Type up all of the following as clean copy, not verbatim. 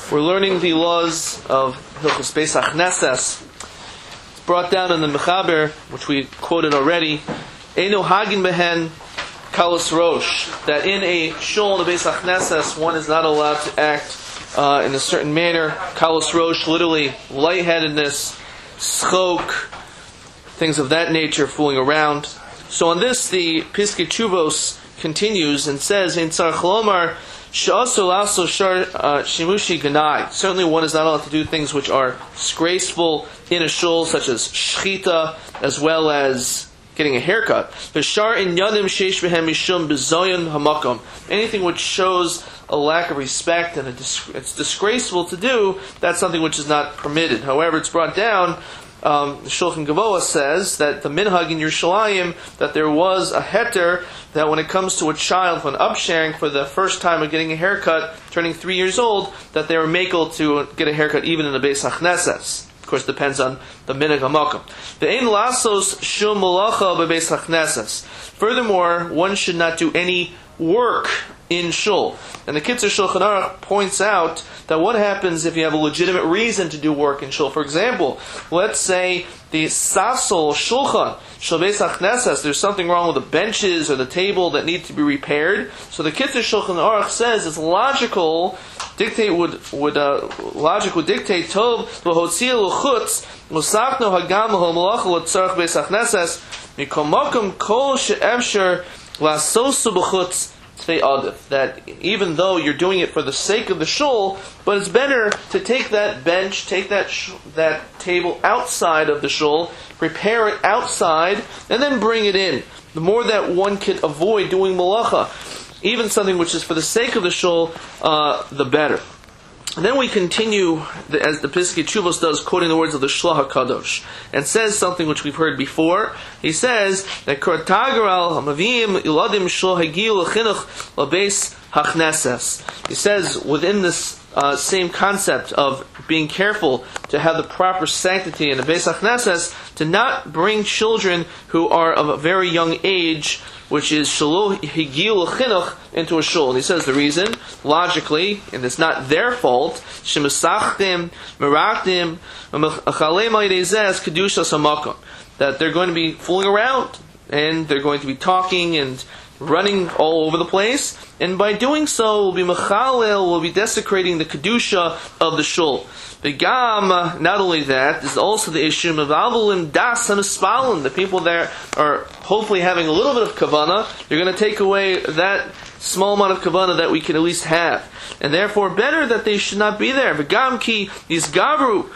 We're learning the laws of Hilchos Beis HaKnesses. It's brought down in the Mechaber, which we quoted already. Eino hagin behen kalos rosh. That in a shul in the Beis HaKnesses, one is not allowed to act in a certain manner. Kalos rosh, literally lightheadedness, schok, things of that nature, fooling around. So on this, the Piskei Teshuvos continues and says, "In tzarich lomar she'asur la'asor shar shimushi ganai." Certainly, one is not allowed to do things which are disgraceful in a shul, such as shchita, as well as getting a haircut. V'shar inyanim sheish behem mishum bezoyon hamakom. Anything which shows a lack of respect and it's disgraceful to do, that's something which is not permitted. However, it's brought down. The Shulchan Gavoa says that the minhag in Yerushalayim, that there was a heter, that when it comes to a child, when upsharing for the first time of getting a haircut, turning 3 years old, that they were makel to get a haircut even in the Beis HaKnesses. Of course, it depends on the minhag hamakom. Ve'ein lasos shum malacha bebeis HaKnesses. Furthermore, one should not do any work in shul. And the Kitzur Shulchan Aruch points out that what happens if you have a legitimate reason to do work in shul. For example, let's say the sasol shulchan shel Beis HaKnesses, there's something wrong with the benches or the table that need to be repaired. So the Kitzur Shulchan Aruch says it's logical. Logic would dictate tov l'hotzia l'chutz l'sachno hagam l'malacha l'tzarich Beis HaKnesses mikol makom kol she'efsher la'sosu b'chutz. That even though you're doing it for the sake of the shul, but it's better to take that bench, take that table outside of the shul, prepare it outside, and then bring it in. The more that one can avoid doing malacha, even something which is for the sake of the shul, the better. And then we continue, as the Piskei Teshuvos does, quoting the words of the Shloh HaKadosh, and says something which we've heard before. He says that Kortageral Hamavim Iladim Shul Hagiu L'Chinuch L'Beis HaKnesses. He says within this same concept of being careful to have the proper sanctity in the Beis HaKnesses, to not bring children who are of a very young age, which is shelo higiu l'chinuch, into a shul. And he says the reason, logically, and it's not their fault, shemisachtim, merachtim, achalem ha'idezeh kedushas hamakom, that they're going to be fooling around, and they're going to be talking and running all over the place, and by doing so, will be mechalel, will be desecrating the kedusha of the shul. Begam, not only that, there's also the issue of avalim das hamispalim. The people there are hopefully having a little bit of kavanah. You're going to take away that small amount of kavanah that we can at least have, and therefore better that they should not be there. Begam ki yisgavru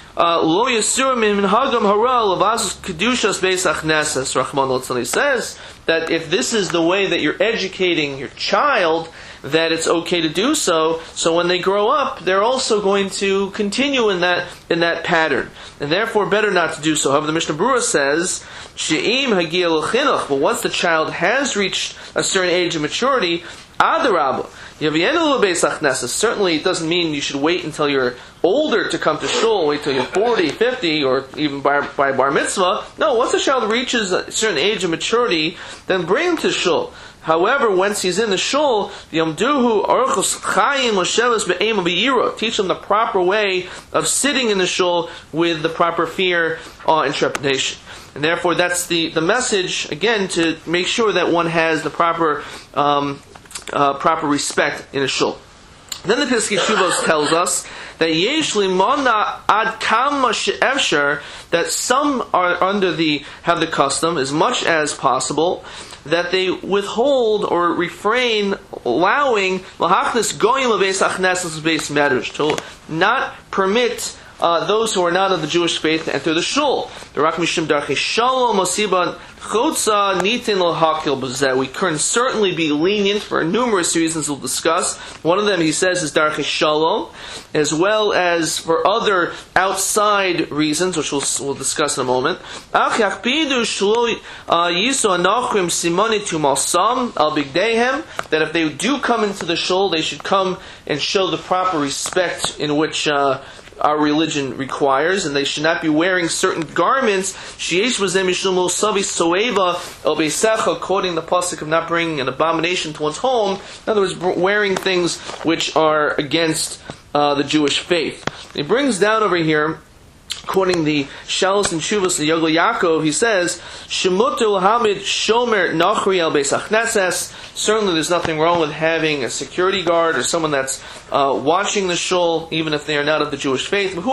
lo yisurim min hagam hara lavas kedushas Beis HaKnesses. Rahman al-Tzali says that if this is the way that you're educating your child, that it's okay to do so. So when they grow up, they're also going to continue in that pattern, and therefore better not to do so. However, the Mishnah Berurah says, "She'im hagia l'chinuch." But once the child has reached a certain age of maturity, adarabah, yavienu l'beis HaKnesses. Certainly, it doesn't mean you should wait until you're older to come to shul. Wait till you're 40, 50, or even by bar mitzvah. No, once the child reaches a certain age of maturity, then bring him to shul. However, once he's in the shul, yamduhu orchos chayim l'sheves be'ema be'ira. Teach him the proper way of sitting in the shul with the proper fear and trepidation. And therefore, that's the message, again, to make sure that one has the proper respect in a shul. Then the Piskei Teshuvos tells us that yesh limona ad kama she'efshar, that some are have the custom as much as possible that they withhold or refrain, allowing lahachnis goyim lebeis HaKnesses beis medrash, to not permit those who are not of the Jewish faith to enter the shul. The rak mishum darchei shalom masiba chutza nitin l'hakil b'zeh. We can certainly be lenient for numerous reasons we'll discuss. One of them, he says, is darchei shalom, as well as for other outside reasons, which we'll discuss in a moment. Ach yakpidu shlo yiso anachrim simoni tumalsam al bigdeihem, that if they do come into the shul, they should come and show the proper respect in which our religion requires, and they should not be wearing certain garments. Quoting the pasuk of not bringing an abomination to one's home. In other words, wearing things which are against the Jewish faith. He brings down over here, quoting the Shalos and Shuvas the Yogel Yaakov, he says, Shemutu Hamid Shomer Nachri al Beis HaKnesses. Certainly there's nothing wrong with having a security guard or someone that's watching the shul, even if they are not of the Jewish faith. If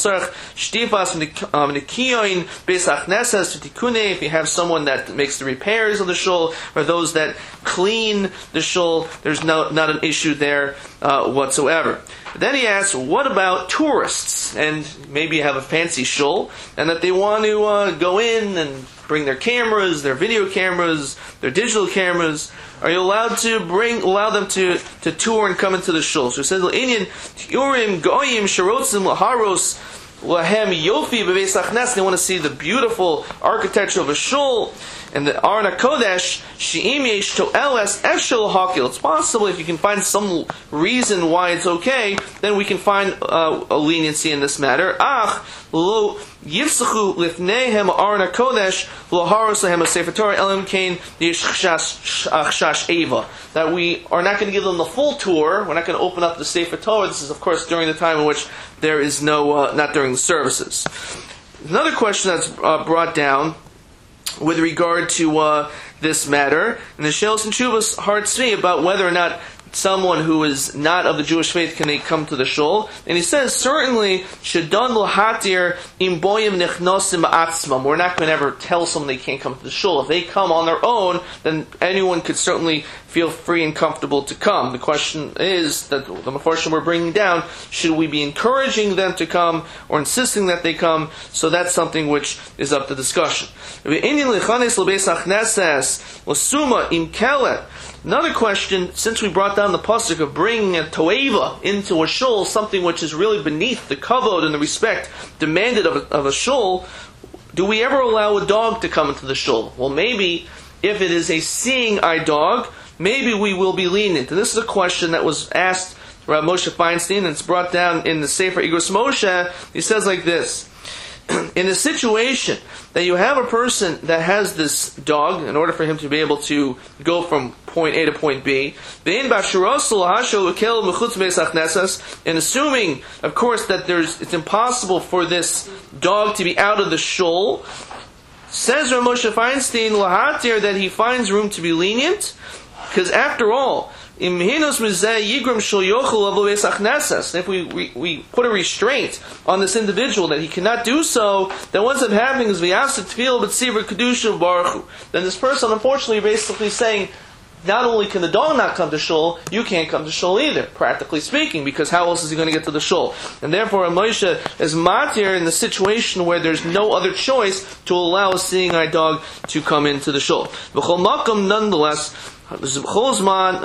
you have someone that makes the repairs of the shul, or those that clean the shul, there's not an issue there whatsoever. Then he asks, what about tourists? And maybe you have a fancy shul, and that they want to go in and bring their cameras, their video cameras, their digital cameras. Are you allowed to allow them to tour and come into the shul? So it says, L'inyan Urim Goyim Sharotzim Laharos Lahem Yofi Bebeis HaKnesses. They want to see the beautiful architecture of a shul. And the Aron HaKodesh, She'im Yesh To'eles Eshel Hakil. It's possible if you can find some reason why it's okay, then we can find a leniency in this matter. Ach, lo yifsachu lifnehem Aron HaKodesh, lo haros lehem HaSefer Torah, elam kain yesh chashash eva. That we are not going to give them the full tour, we're not going to open up the Sefer Torah. This is, of course, during the time in which there is no, not during the services. Another question that's brought down with regard to this matter, and the Shalos and Shuvas Har Tzvi, about whether or not someone who is not of the Jewish faith can they come to the shul. And he says, certainly, Shadon L'Hatir Im Boyim Nechnosim Atzmam. We're not going to ever tell someone they can't come to the shul. If they come on their own, then anyone could certainly feel free and comfortable to come. The question is, that the Mefarshim we're bringing down, should we be encouraging them to come or insisting that they come? So that's something which is up to discussion. Another question, since we brought down the pasuk of bringing a toeva into a shul, something which is really beneath the kavod and the respect demanded of a shul, do we ever allow a dog to come into the shul? Well, maybe if it is a seeing eye dog, maybe we will be lenient. And this is a question that was asked Rav Moshe Feinstein, and it's brought down in the Sefer Igros Moshe. He says like this: in a situation that you have a person that has this dog, in order for him to be able to go from point A to point B, and assuming, of course, that it's impossible for this dog to be out of the shul, says Rav Moshe Feinstein lahatir that he finds room to be lenient, because after all, if we put a restraint on this individual that he cannot do so, then what's happening is then this person, unfortunately, basically saying, not only can the dog not come to shul, you can't come to shul either, practically speaking, because how else is he going to get to the shul? And therefore, Moshe is matir in the situation where there's no other choice to allow a seeing eye dog to come into the shul. Nonetheless, these are only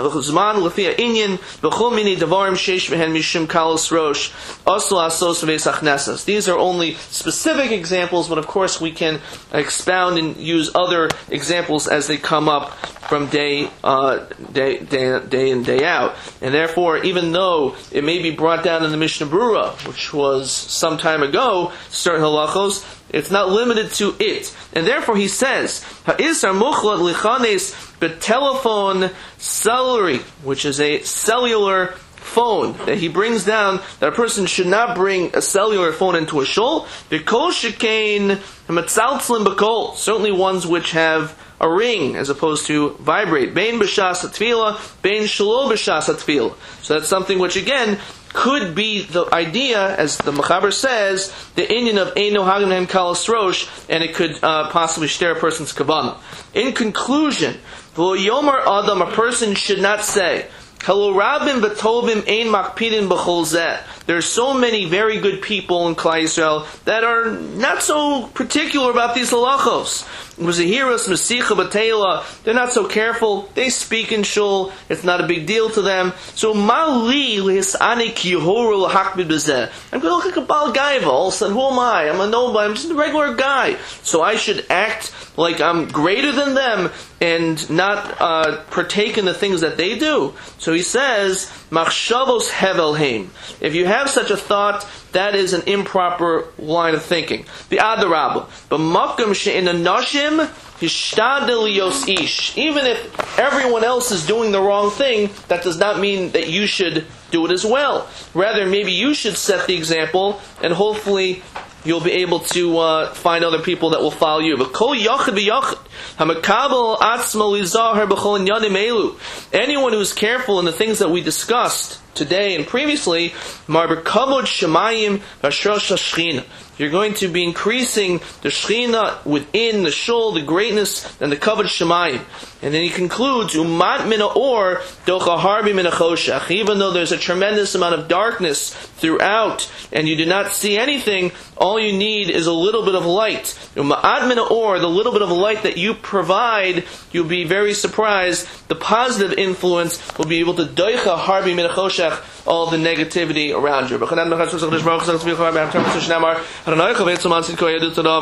specific examples, but of course we can expound and use other examples as they come up from day in, day out. And therefore, even though it may be brought down in the Mishnah Berurah, which was some time ago, certain halachos, it's not limited to it. And therefore he says, Ha'isar muchlat lichanes betelephone cellulary, which is a cellular phone that he brings down, that a person should not bring a cellular phone into a shul. B'kol shekain hamatzaltzlim b'kol, certainly ones which have a ring as opposed to vibrate. Bein b'shas hatfila, bein shelo b'shas hatfila. So that's something which again could be the idea, as the Mechaber says, the Indian of Eino Hagim Kalas Rosh, and it could possibly stir a person's kavanah. In conclusion, V'lo Yomar Adam, a person should not say, Hello Rabim V'tovim Ein Makpidin B'chol Zeh. There are so many very good people in Klal Yisrael that are not so particular about these halachos. Zahiras, Mesicha, Batela, they're not so careful. They speak in shul. It's not a big deal to them. So, Mali L'hisani Kiyohuru L'hakbid B'zeh. I'm going to look like a Baal Gaiva. All of a sudden, who am I? I'm a nobody. I'm just a regular guy. So I should act like I'm greater than them and not partake in the things that they do. So he says, Machshavos Hevelheim. If you have such a thought, that is an improper line of thinking. The Adarabah. But Makam She'in Anashim Hishtadel Yos Ish. Even if everyone else is doing the wrong thing, that does not mean that you should do it as well. Rather, maybe you should set the example, and hopefully you'll be able to find other people that will follow you. But kol yachid v'yachid, hamakabel atzmo lizaher b'chol inyanim elu. Anyone who is careful in the things that we discussed today and previously, marber kavod shemayim v'ashrosh hashchina. You're going to be increasing the Shechina within the shul, the greatness, and the kavod shemayim. And then he concludes, umat min ha'or docha harbi min ha'choshech. Even though there's a tremendous amount of darkness throughout, and you do not see anything, all you need is a little bit of light. Umat min ha'or, the little bit of light that you provide, you'll be very surprised. The positive influence will be able to doicha harbi min ha'choshech, all the negativity around you.